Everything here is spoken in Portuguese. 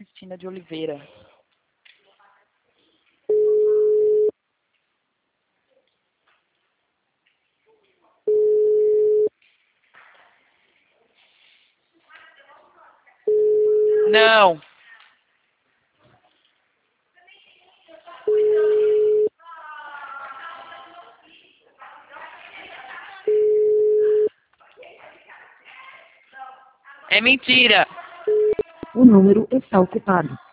Cristina de Oliveira. Não. É mentira. O número está ocupado.